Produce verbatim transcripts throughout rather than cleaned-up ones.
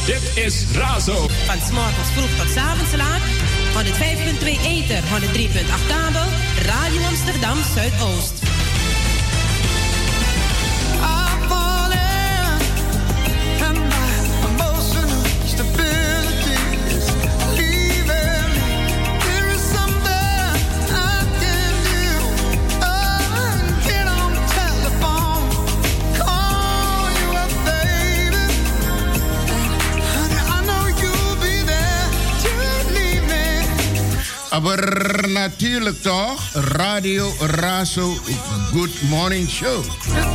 Dit is Razo. Van 's morgens vroeg tot 's avonds laat. honderdvijf komma twee ether, honderddrie komma acht kabel. Radio Amsterdam Zuidoost. Maar natuurlijk toch, Radio Razo Good Morning Show.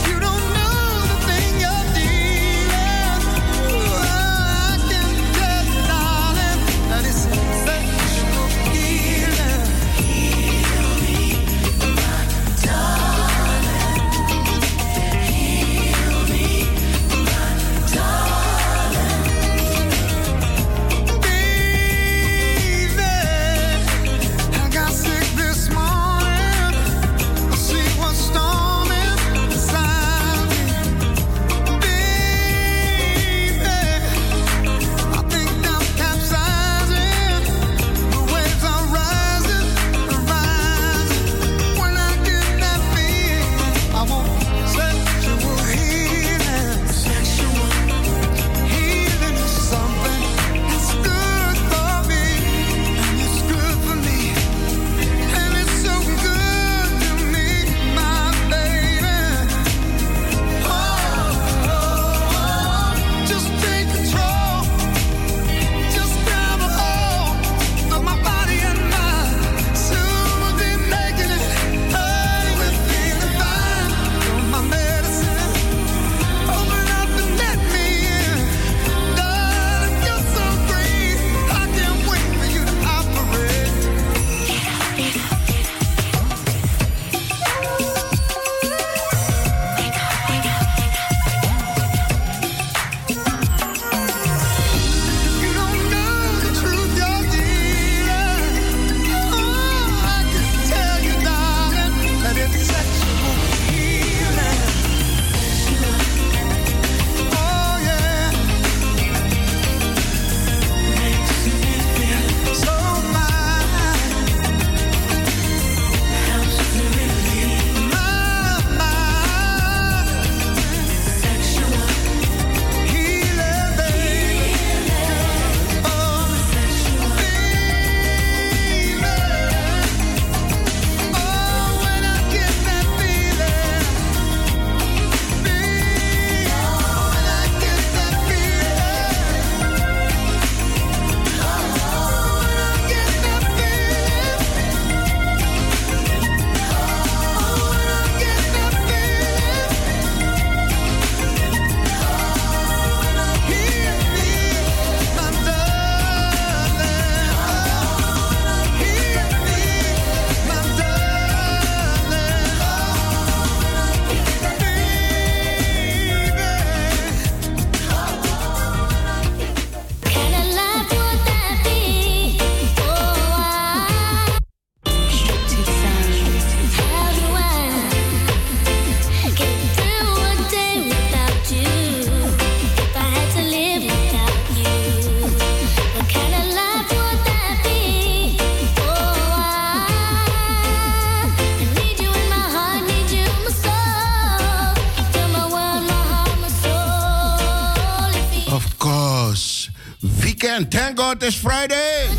weekend. Thank God it's Friday.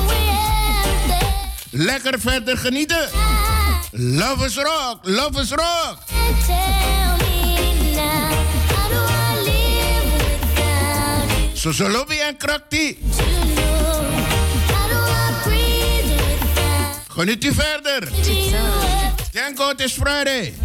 Lekker verder genieten. Love is rock, love is rock. Zo zo lobby en krakti. Geniet u verder. Thank God it's Friday.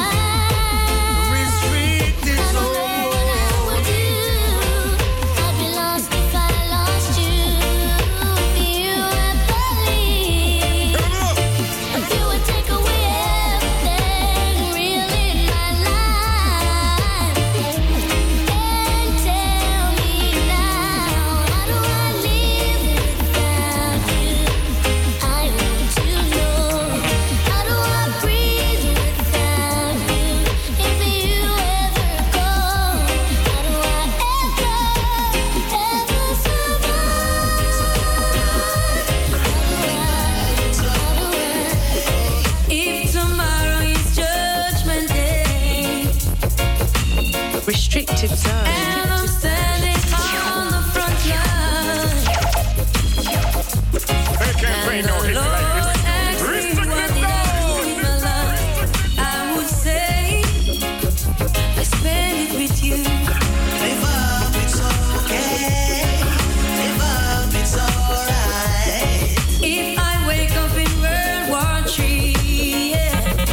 I'd be Restricted zone. And I'm standing on the front line. They can't play no hit like this. Restricted zone. I would say I spend it with you. Live up, it's okay. Live up, it's alright. If I wake up in World War Three, yeah,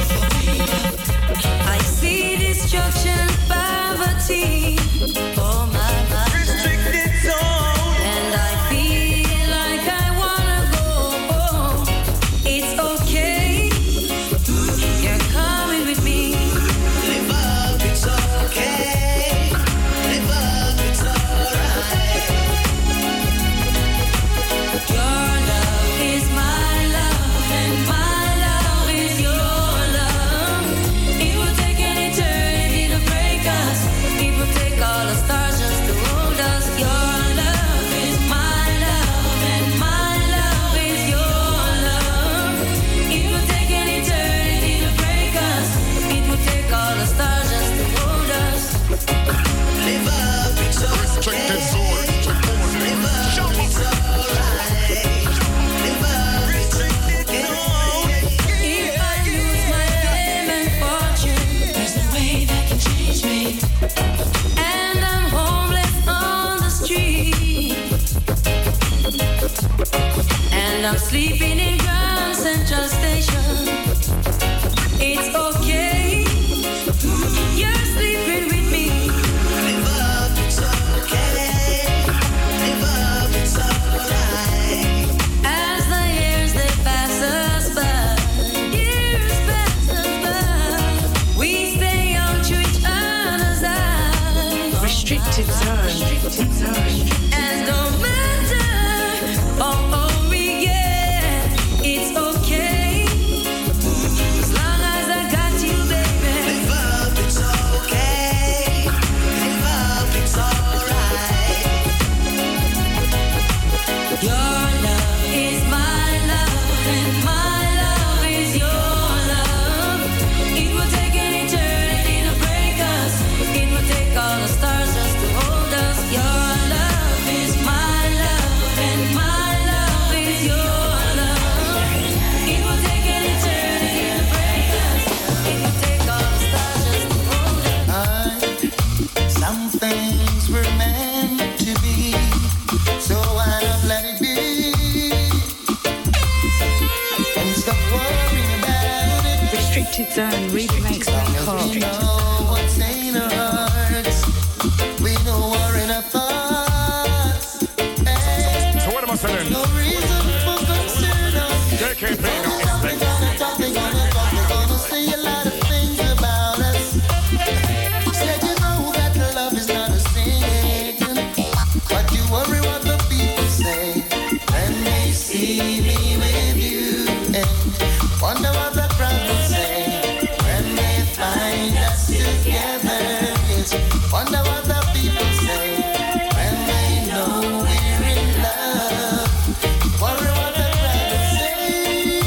I see destruction, poverty. Oh my God. Restricted zone. And I feel like I wanna go home. It's okay. You're coming with me. Live up, it's okay. Live up, it's alright. Your love is my love, and my love is your love. It will take an eternity to break us. It will take all the stars just to hold us. Your love is my love, and my love is your love. It will take an eternity to break us. It will take all the stars just to hold us. Live up, it's Restricted okay. zone. Live up, it's alright. Live up, it's okay. If I lose my fame and fortune, there's no way that can change me. And I'm homeless on the street. And I'm sleeping in Grand Central Station. It's okay. You're sleeping with me. Live up, it's okay. Live up, it's alright. As the years they pass us by, years pass us by, we stay on to each other's eyes. Restricted zone. Restricted zone. And no matter how old we get, it's okay. As long as I got you, baby. Live up, it's okay. Live up, it's alright. Your love is my love, and my love is your love. It will take an eternity to break us. It will take all the stars just to hold us. Your love is my love, and my love is your love. It will take an eternity to break us. It will take all the stars just to hold us. Some things were meant to be, so why not let it be? And stop worrying about it. Restricted zone. Remix We know what's in our hearts. We know we're in our thoughts. Hey, So what am I saying? no reason for concern. They can't play no hit They're like gonna talk, they're gonna talk, they're gonna say a lot of things about us. Said you know that love is not a sin, but you worry what the people say when they see me with you, and wonder what the crowd will say when they find us together. Yes, wonder what the people say when they know we're in love. Worry what the crowd will say.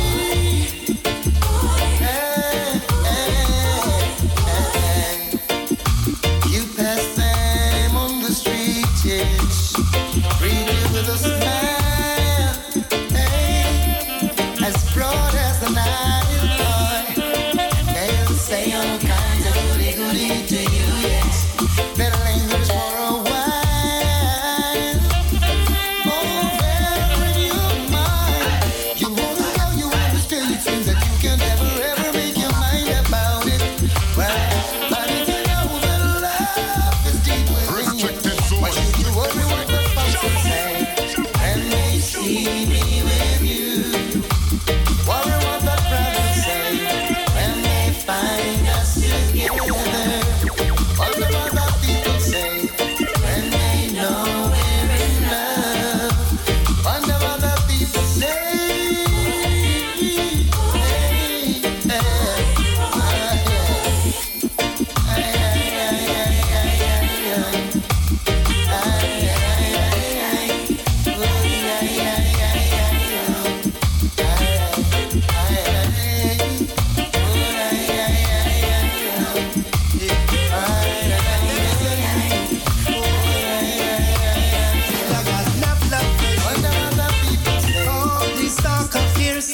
Hey, hey, hey. You pass them on the street, yes. Greet you with a smile. Hey, as broad as the Nile, boy. They'll say all kinds of goody goody to you, yes. They'll linger for a while. Oh, well, in your mind, you wanna know, you understand, it seems that you can never ever make your mind about it. Well, but if you know that love is deep within you, Restricted zone. why should you worry what the folks will say when they see me with you? Worry what the crowd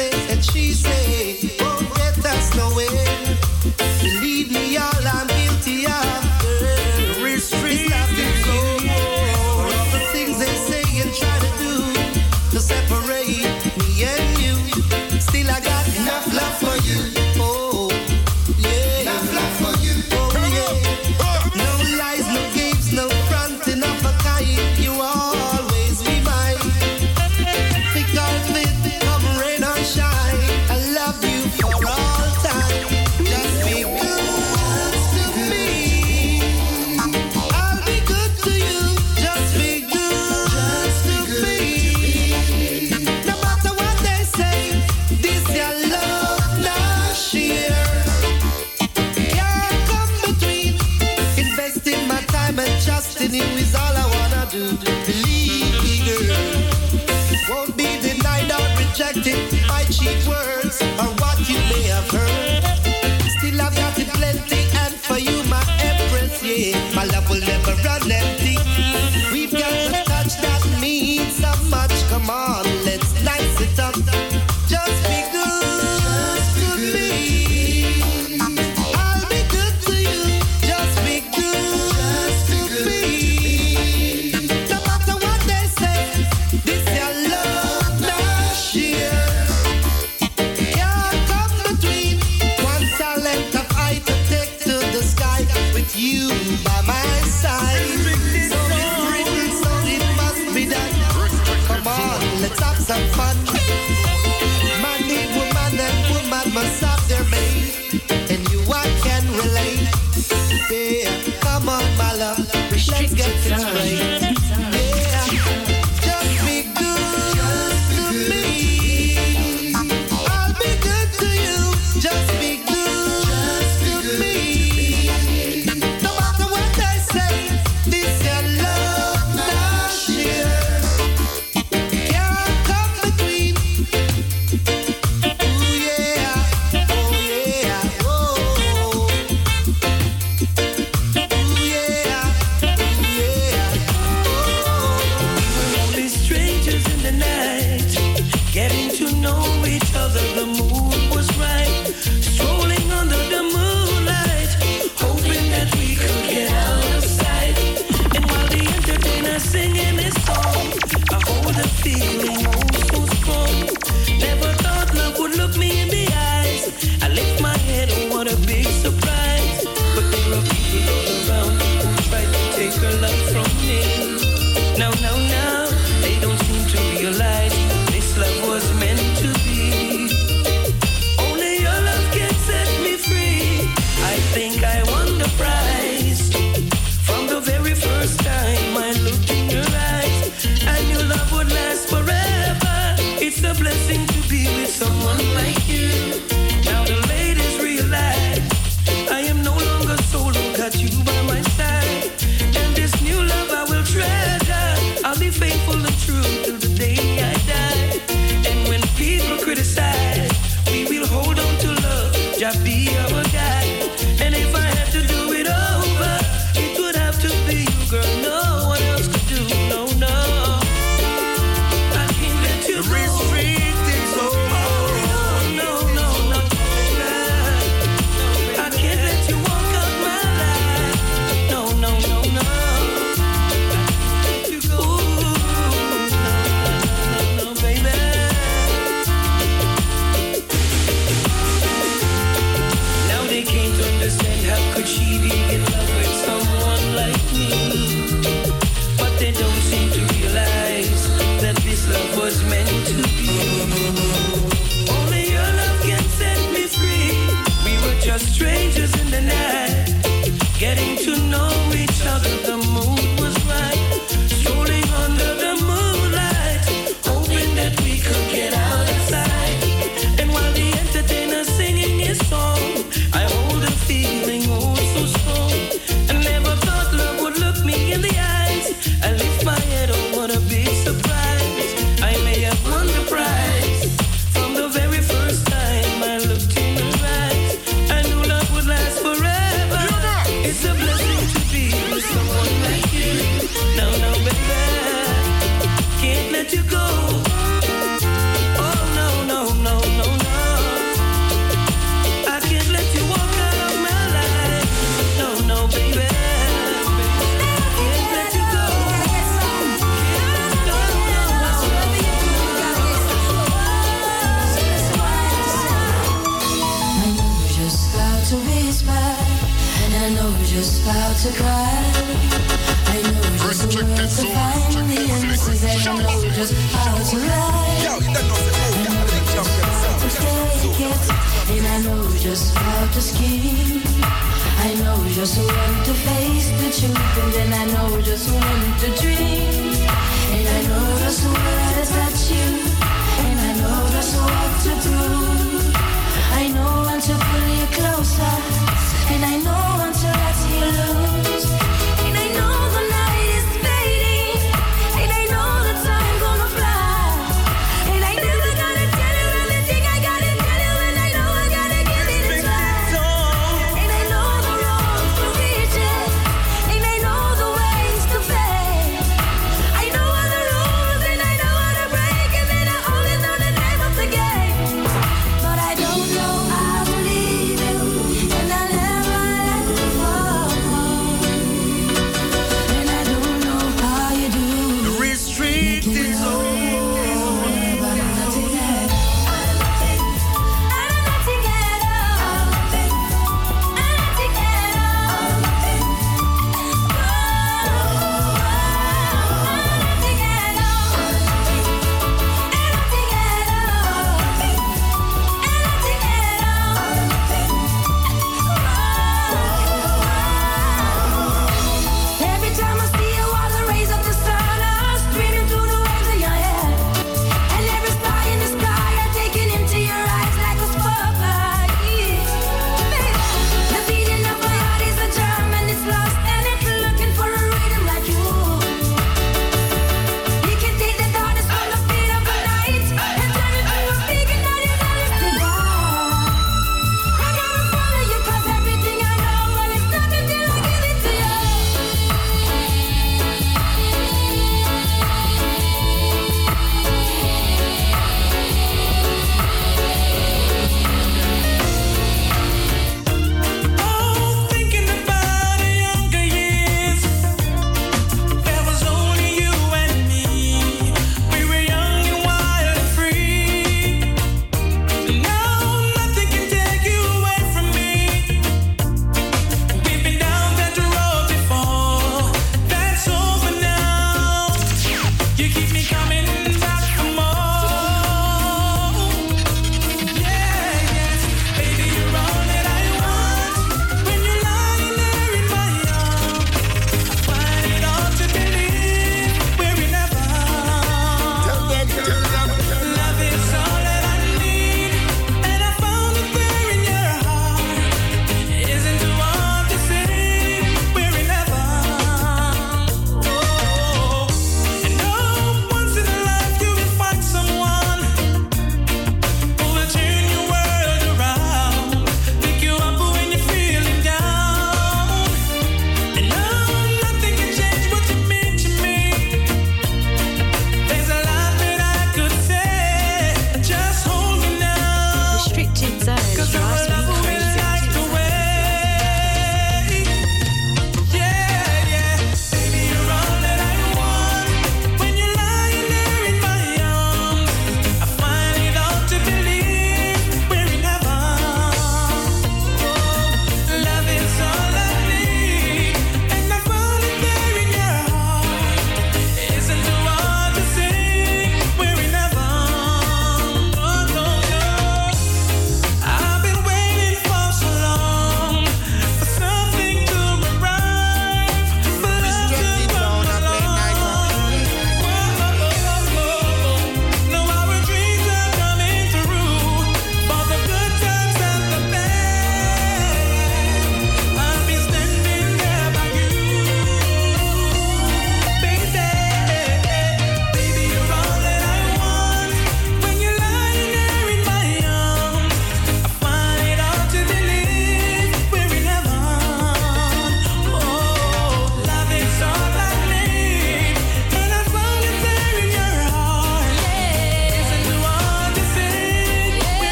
say and she say won't get us nowhere. Believe me, all I'm guilty of, girl, is nothing so for all the things they say and try to do to separate me and you. Still I got enough love for you. Oh, yeah. Enough love for you. Oh, yeah. No lies, no games, no fronting of a kind. You always be mine. Thick or thin, come rain or shine, I love you for all time. Just be good to me. I'll be good to you. Just be good to me. No matter what they say, this your love now share. Can't come between. Investing my time and trust in you is all I wanna do. Believe me, girl. Won't be denied or rejected by cheap words or what you may have heard. Still I've got it plenty, and for you, my empress, yeah, my love will never run empty. We've got the touch that means so much. Come on, let's nice it up. Just be good to me. I'll be good to you. Just be good to me. No matter what they say, this your love now share. Can't come between. One talent of I to take to the sky with you by my side. So it's written, so it must be done. Come on, let's have some fun. Man need woman and woman must have their mate. And you I can relate. Yeah, come on, my love, let's get this right. Yeah, just be good to me. I'll be good to you. Just be good to me. No matter what they say, this your love now share. Can't come between. Ooh yeah, oh yeah, oh. Ooh yeah, ooh yeah, oh. Only strangers in the night, getting to know each other. The mood was right, strolling under the moonlight, hoping that we could get out of sight. And while the entertainer's singing his song, I hold a feeling oh so strong. Never thought love would look me in the eyes. I lift my head, oh what a big surprise. But there are people all around who try to take her love from me. Now, now, now, they don't seem to realize this love was meant to be. Only your love can set me free. I think I won the prize. From the very first time I looked in your eyes, I knew love would last forever. It's a blessing to be with someone like you. Now the ladies realize I am no longer solo, got you by my side. And this new love I will treasure. I'll be faithful and true till the day I die. And when people criticize, we will hold on to love, just be our guide. And if I had to do it over, it would have to be you, girl. No one else could do, no, no. I can't let you go. Restricted so No, no, no, no. I can't let you walk out my life. know just how to cry. I know just where to find the answers. And I know just how to lie. Yo, you don't know the whole guy. And I know just how to scheme. I know just when to face the truth. And then I know just when to dream. And I know just where to touch you. And I know just what to prove. I know when to pull you closer. And I know when to let you loose. And I know the night is fading. And I know the time gonna fly. And I never gotta tell you everything I gotta tell you. And I know I gotta give it a try. And I know the road to reach it. And I know the ways to fail. I know all the rules and I know how to break. And then I only know the name of the game.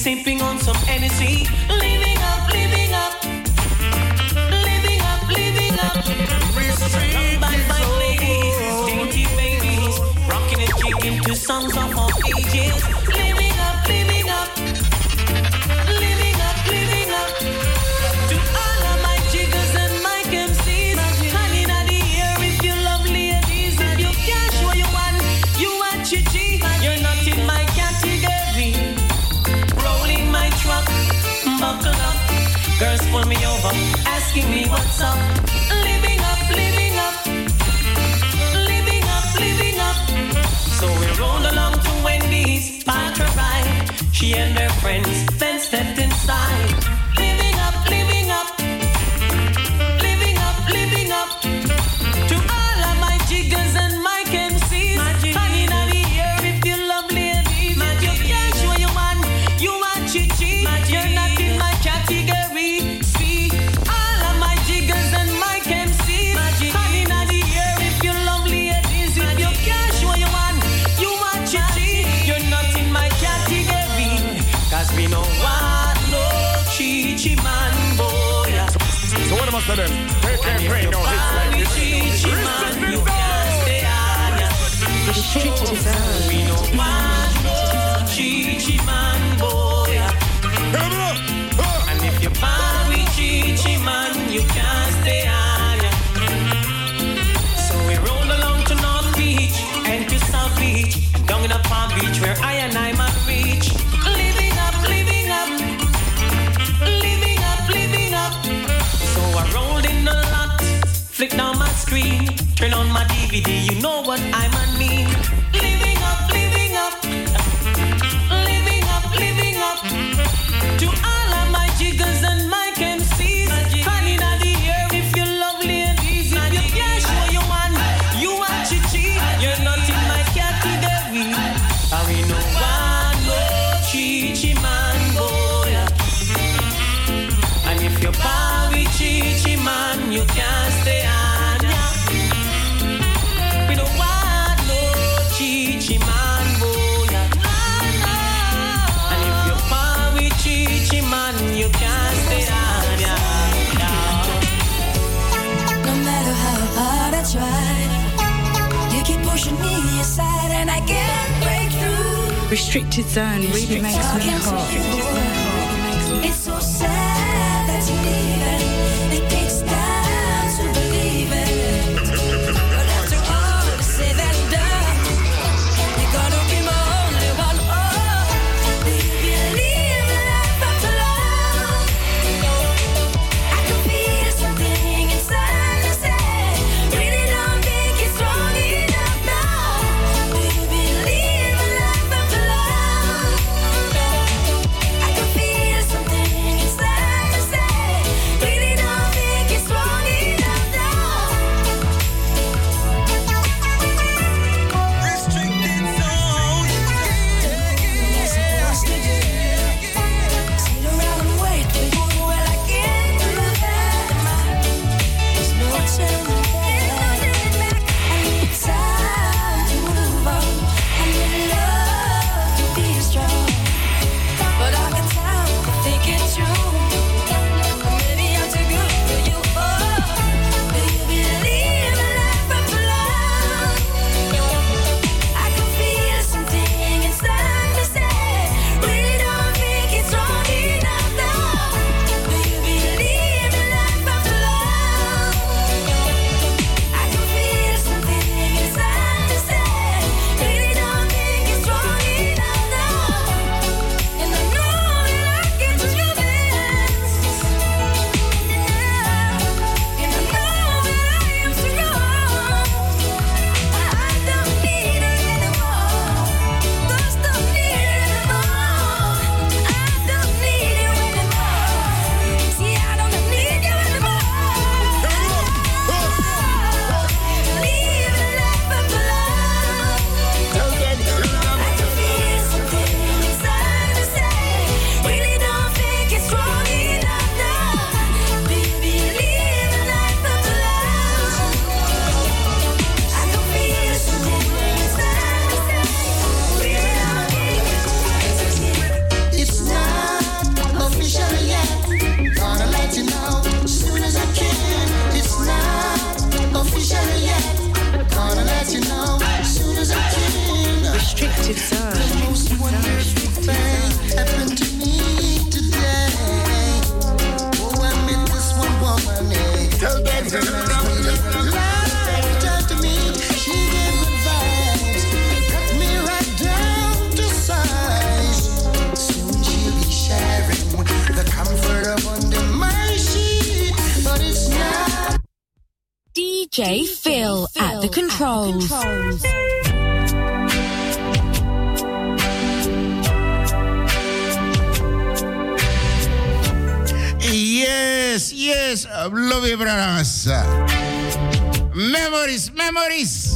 sipping on some energy. Living up, living up. Living up, living up. Run by my ladies, dainty babies, rocking and kicking to songs of all ages. Living up, living up. Living up, living up. To all of my jiggers and my M Cs, hand in the air if you love ladies. If you can't show you one, you are chichi. You're not in my category. Rolling my truck, buckle up. Girls pull me over, asking me what's up. Living up, living up. Living up, living up. So we roll along to Wendy's, parked her ride. She and her friends then stepped inside. Living up, living up. Living up, living up. To all of my jiggers and my M Cs, hanging out the air if you love ladies. If you can't show you one, you are chichi. You're not in my category. See, all of my jiggers and my M Cs, hanging out the air if you love ladies. If you can't show you one, you are chichi. You're not in my category. Cause we know what no chichi man boy. So what am I saying? Pray, pray, pray, no hits like this. Chichi man, you can't stay on ya. We know what no chichi man boy. And if you find with chichi man, you can't stay on ya. So we roll along to North Beach and to South Beach, down in a Palm Beach where I and I might reach. Living up, living up. Living up, living up. So I rolled in the lot, flick down my screen, turn on my D V D, you know what I mean. Living up, living up. Living up, living up. To all of my jiggers and my M Cs, hanging out the air if you love ladies. If you can't show you one, you are chichi. You're not in my category. And we know one no chichi man boy. And if you're bad with chichi man, you can't stay on ya. We don't want no chichi man boy. And if you're bad with chichi man, you can't stay on ya. No matter how hard I try, you keep pushing me aside and I can't break through. Restricted Zone really makes me hot. It's so sad that you leave it. It takes time to believe it. But after all is said and done, you're gonna be my only one. Oh, do you believe in life after love? I can feel something inside me say, really don't think it's strong enough now. Do you believe in life after love? J Phil at the controls. Yes, yes, love you, brothers. Memories, memories.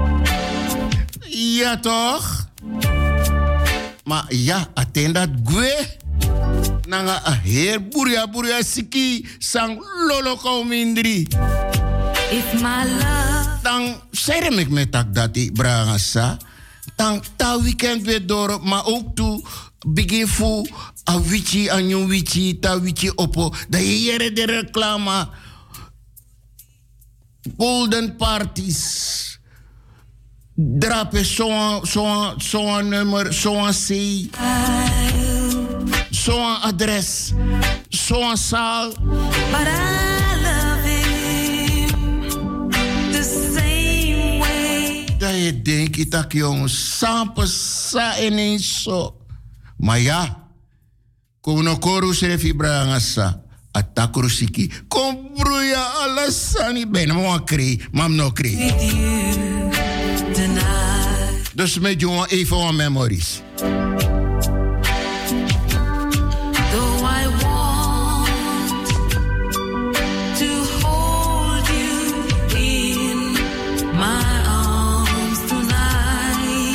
Ja, toch? Maar ja, attend dat gue. Nanga a heer buria buria siki sang lolo komindri. If my love. Dan serem ik met tak dat ik brangasa. Dan ta weekend weer door, maar ook toe begin fu a wichi a new wichi ta wichi oppo. Da jere de reclama. Golden parties. Drapen zo'n zo'n zo'n nummer, zo'n C, zo'n adres, zo'n zaal. But I love him the same way. Dat je denkt dat jongens, sampa sa ineens zo. Maar ja, kom no koru serefi brangasa. Atakuru siki. Kom broeia alasani. Ben mo kri, mam no kri. Dus met jongen even wat memories. Though I want to hold you in my arms tonight,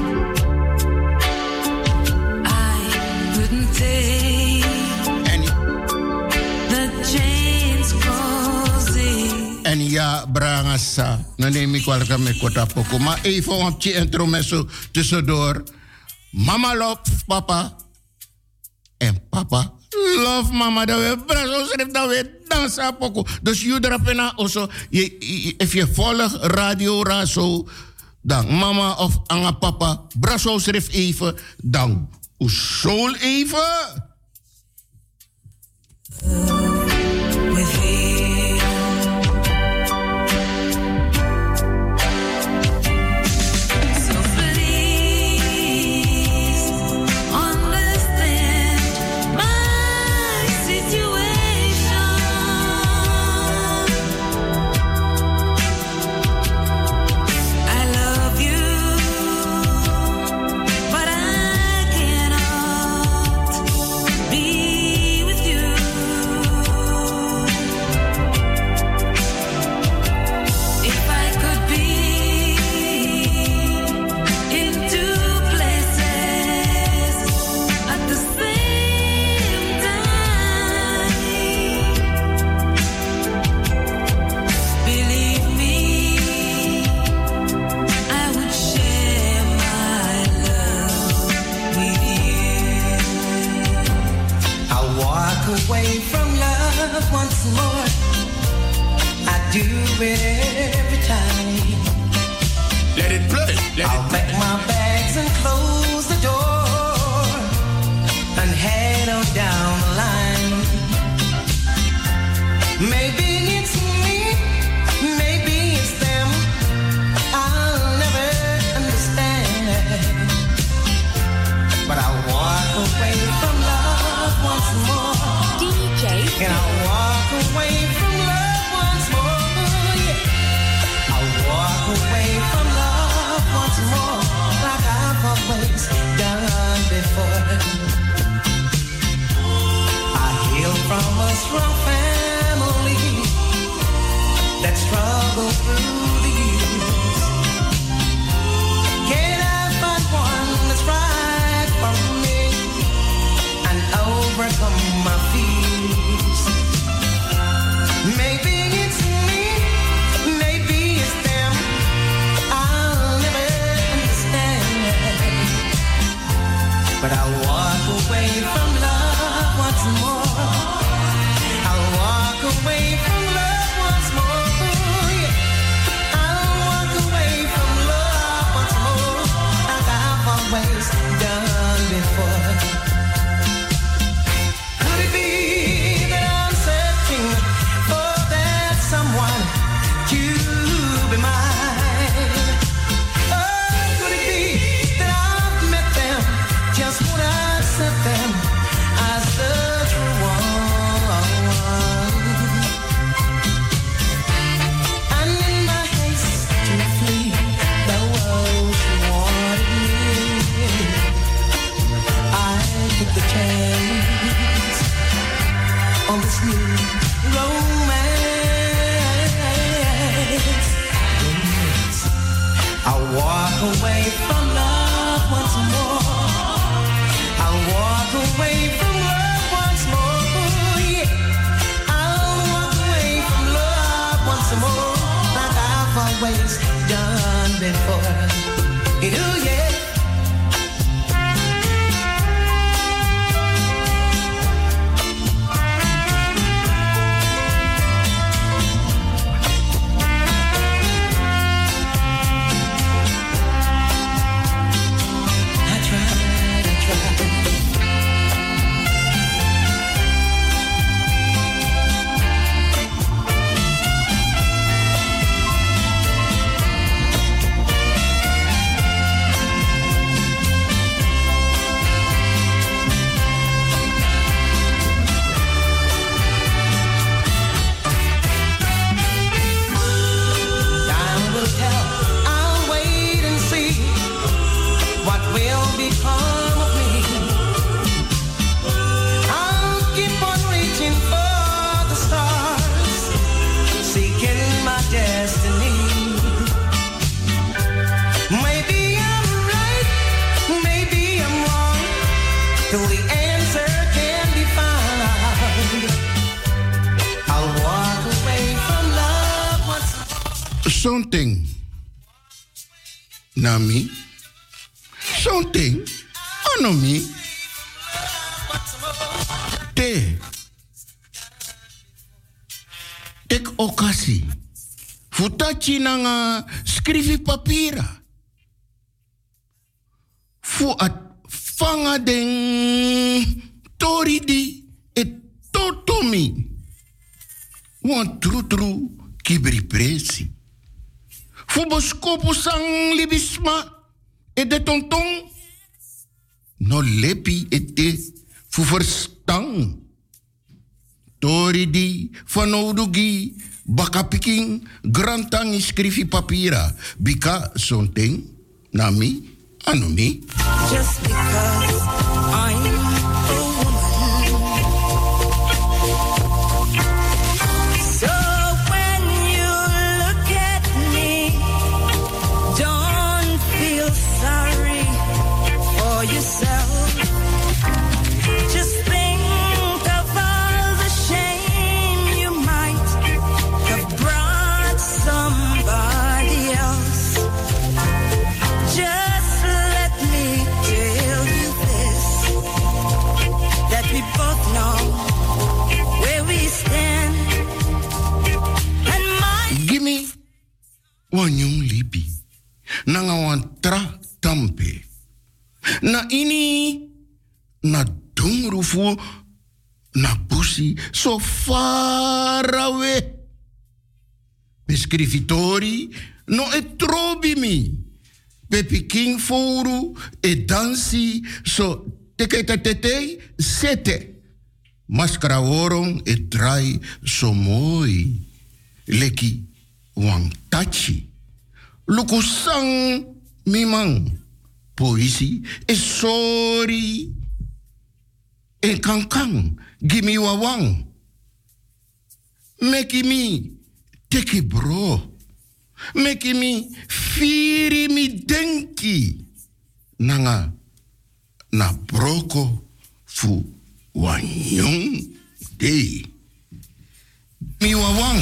I couldn't take the chance closing. En ja, brangasa. Dan neem ik wel aan mijn kota poko. Maar even een beetje intromesso tussendoor. Mama love papa. En papa love mama. Dat we brazo schrijft, dat we dansen poko. Dus je drapena also. If je volgt radio razo. Dan mama of anga papa. Brazo schrijft even. Dan soul even. Away from love once more. I do it every time. Let it play. Let I'll it pack my bags and close the door and head on down the line. Maybe it's me, maybe it's them. I'll never understand. But I'll walk away from love once more. And I'll walk away from love once more, yeah. I'll walk away from love once more, like I've always done before. I hail from a strong family that struggled through the years. Can I find one that's right for me and overcome my fears? Maybe it's me, maybe it's them. I'll never understand. But I'll walk away from love once more. I'll walk away from love once more. Yeah. I'll walk away from love once more, like I've always done before. Could it be? romance, on this new romance. romance. I'll walk away from love once more. I'll walk away from love once more. Yeah, I'll walk away from love once more, like I've always done before. You know, yeah. Something. Nami. Something. Anomi. Te. Tek okasi. Futachi nanga skrivi papira. Fu at fanga den toridi et totomi. Wan tru tru kibri presi. Fu boskopu sang libisma e de tonton. No lepi ete fu verstang. Toridi fanodugi bakapiking grantang skrivi papira. Bika something nami anomi. Just because I'm a woman. So when you look at me, don't feel sorry for yourself. Just think of all the shame you might have brought somebody else. Just let me tell you this, that we both know where we stand. And my Gimme one young lipi. Nanga wan tra tampe. Na ini na dongrufu na busi so far away. Bescrivitori no e trobi mi. Pepi king foru e dansi so teke tete sete. Maskara woron e trai so moi. Leki wang tachi. Lukusang mimang. Poesi e sorry. E kankang gimi wawang. Meki mi teki bro. Meki mi firi mi denki. Nanga na broko fu wanyong day. Mi wawang.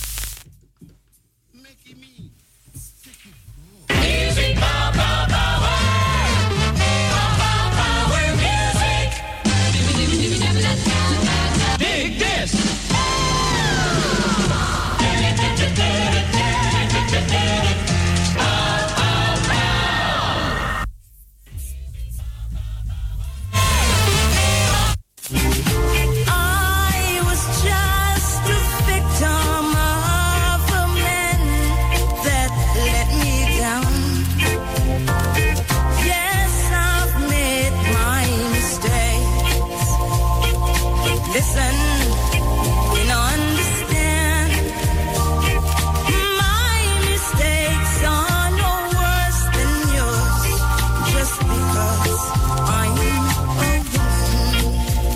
Dig this! I was just a victim of a man that let me down. Yes, I've made my mistakes. Listen, you know, understand. My mistakes are no worse than yours. Just because I'm a woman.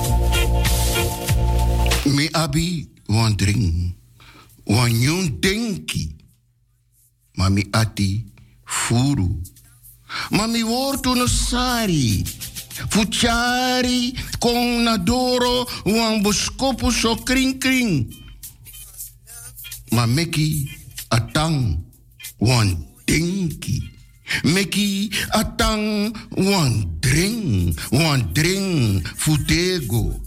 Mi abi wan drink. Wan yun denki. Mami ati furu. Mami wortu no sari. Fuchari kong nadoro wan boskopu so kring kring. Ma meki atang wan denki. Meki atang wan drink. Wan drink futego.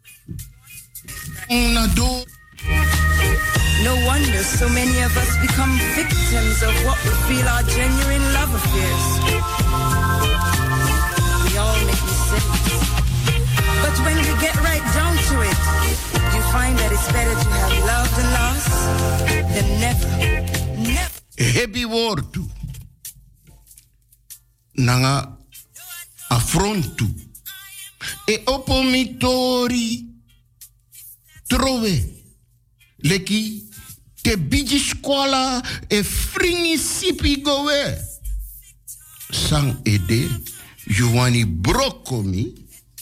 Nadoro. No wonder so many of us become victims of what we feel are genuine love affairs. We all make mistakes. But when we get right down to it, you find that it's better to have loved and lost than never, never. Heavy word. Nanga affrontu. E opomitori. Trove. Leki. Te biji squala e fringi sipi gowe. Sang ede, you wani brokomi.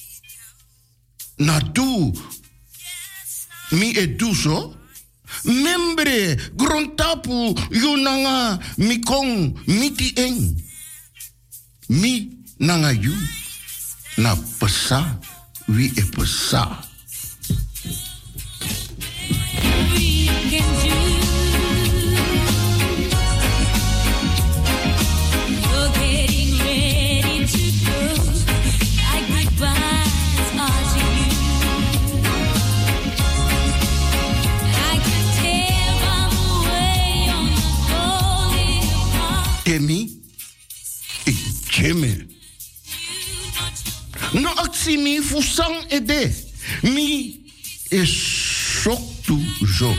Na tu, mi edu so. Membre, grontapu, you nanga mi kong miti eng. Mi nanga you, na pesa, wi e pesa. Temi, ik jeme. No aksi mi fusang ede. Mi is sok tu zo.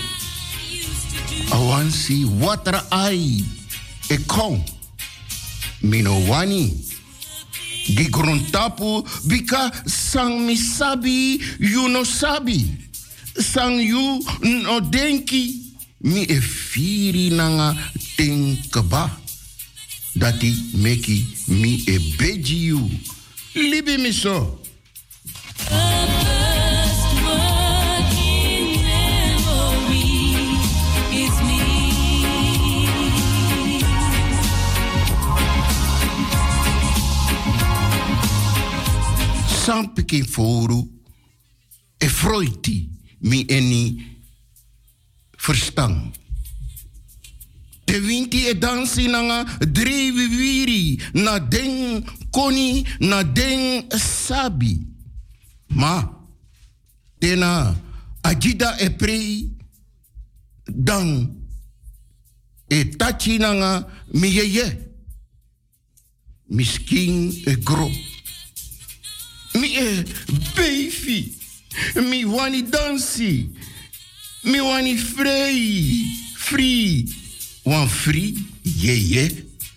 Awansi watra ai. E kon. Mino wani. Gigrontapu bika sang mi sabi, you no sabi. Sang you no denki. Mi e firi nanga tenkeba. Dati meki mi e beji you. Libi mi so. San pikin foru e froiti mi eni verstang. De winti e dansi nanga drie viviri na den koni na den sabi. Ma tena agida e prei dan e tachi nanga mi yeye. Miskin e gro. Mi e baby. Mi wani dansi. Mi wani free. Free. Wan free, yeah, yeah.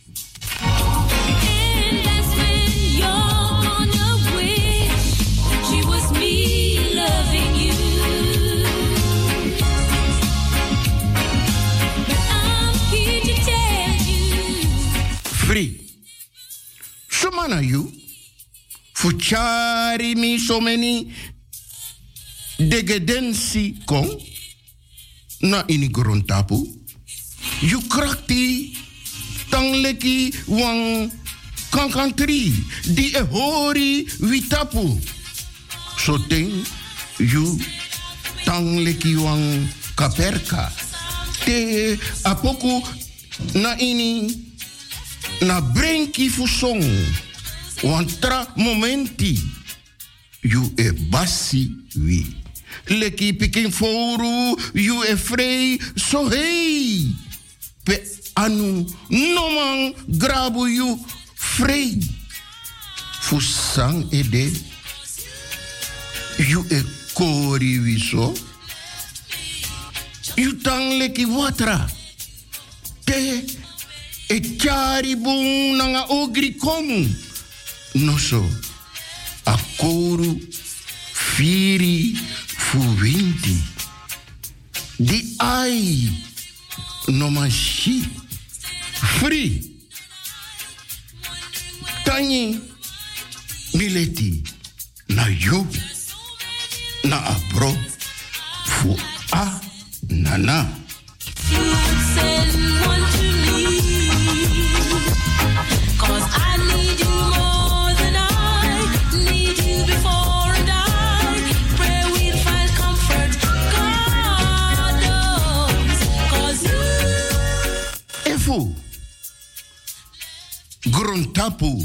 And that's when you're on your wish. She was me loving you. But I'm here to tell you. Free. Sumana you. Fuchari mi so many. Degedensi kong. Na ini grontapu. You krakti tangleki wang kankantri di e hori witapu. So ting you tangleki wang kaperka. Te apoku na ini na brenki fusong. Wan tra momenti you e basi wi. Leki pikin foru you e frei so hey. Pe anu noman grabu you frei. Fusang ede. You e kori wiso. You tang leki watra. Te e chari bung nanga ogri komu. No so. A koru firi fu winti. Di ai. No man shi. Free. Tanyi. Mileti. Na you. Na abro. Nana. You would send one to me. 'Cause I need you more than I need you before I die. Pray we'll find comfort. God knows. 'Cause you. Efu. Gruntapu.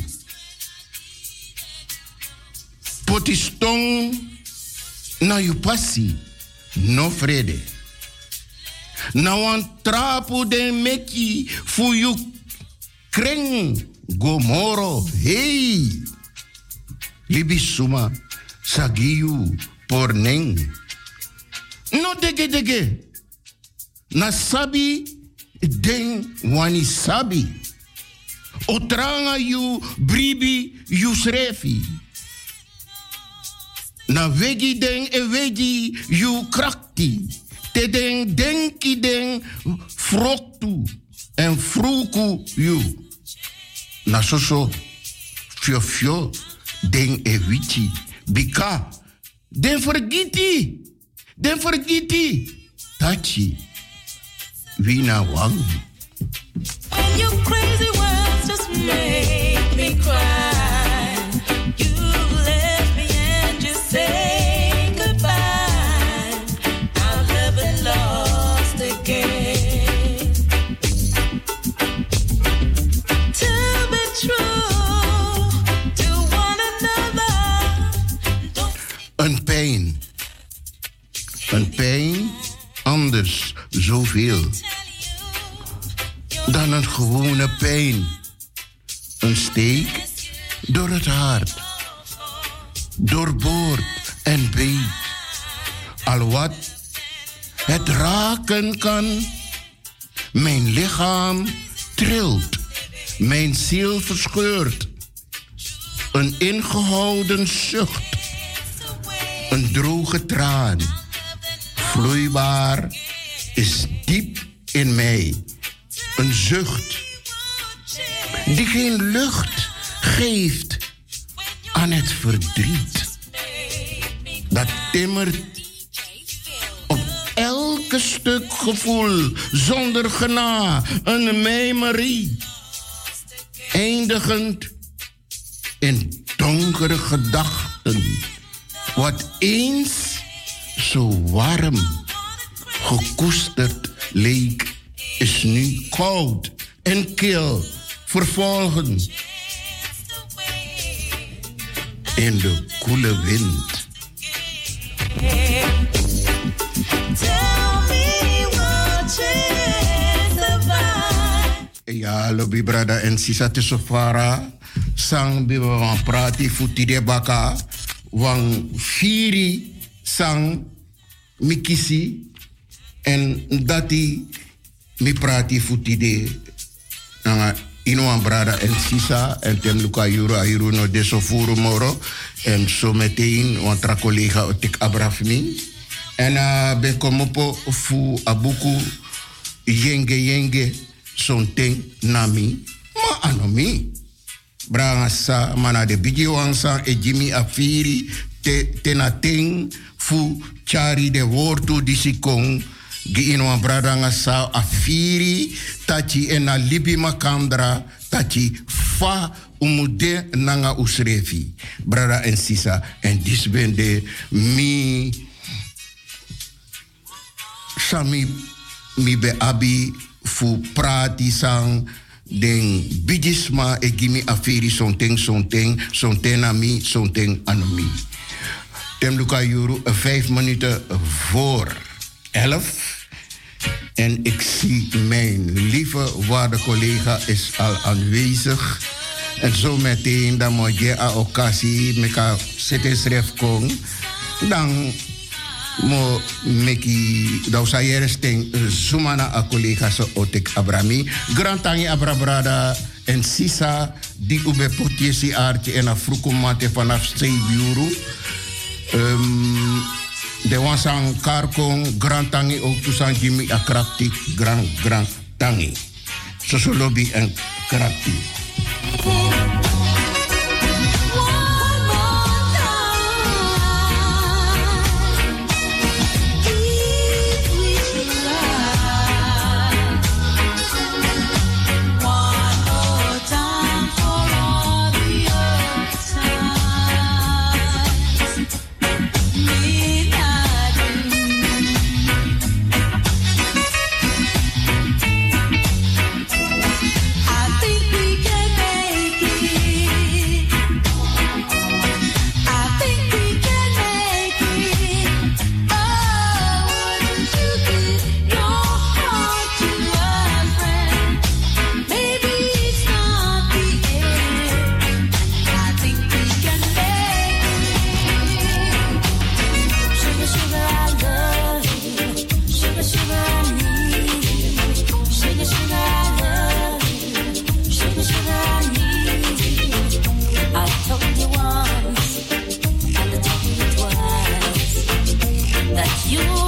Potistong na you passi. No vrede. Na wan trapu den meki fu you kring gomoro. Hey. Libi suma sagiyu porneng. No dege dege. Na sabi den wani sabi. Otranga you bribi you srefi. Na vegi den e vegi you krakti. Te den denki den froktu en fruku you. Na soso fio fio den e vici. Bika den vergiti. Den vergiti. Tachi. Wina wang. And your crazy words just make me cry. You left me and you say goodbye. I'll never lost again. To be true to one another. Een pijn. Een pijn anders zoveel dan een gewone pijn. Een steek door het hart, doorboord en beet. Al wat het raken kan, mijn lichaam trilt, mijn ziel verscheurt. Een ingehouden zucht, een droge traan, vloeibaar is diep in mij. Een zucht die geen lucht geeft aan het verdriet. Dat timmert op elke stuk gevoel zonder gena een memorie. Eindigend in donkere gedachten. Wat eens zo warm gekoesterd leek, is nu koud en kil vervolgen in de koele wind. Ja, lobby brada en sisa te sofara sang biba wan prati futi de baka wan firi sang mikisi en dati mi prati futi de nanga ino an brada en sisa en tem luka yuru ayuru no de sofuru moro en so meteen wan tra collega otik abrafmi en uh, ben komopo fu abuku yenge yenge sonting nami ma anomi branga sa mana de bigi wangsa e jimi afiri te tenating fu chari de wortu disikong gi ino an brada nga sa afiri tachi ena libi makandra tachi fa umude nanga usrefi brada en sisa en disbende mi sami mi be abi fu prati sang den bidisma e gimi afiri sonteng sonteng sonteng ami sonteng anomi. Tem luka yuru vijf minuten voor elf. En ik zie mijn lieve waarde collega is al aanwezig. En zo meteen dan moet je a occasie meka zitten schrijf kon. Dan mo meki da usayere steng zumana a collega so otek abrami. Grantangi abrabrada en sisa di ube potiesi aartje en a frukumate vanaf zeven euro. Um, de wansang karkong grand tangi ook toesan Jimmy a krapti grand grand tangi. Soso lobby en krapti. If we should You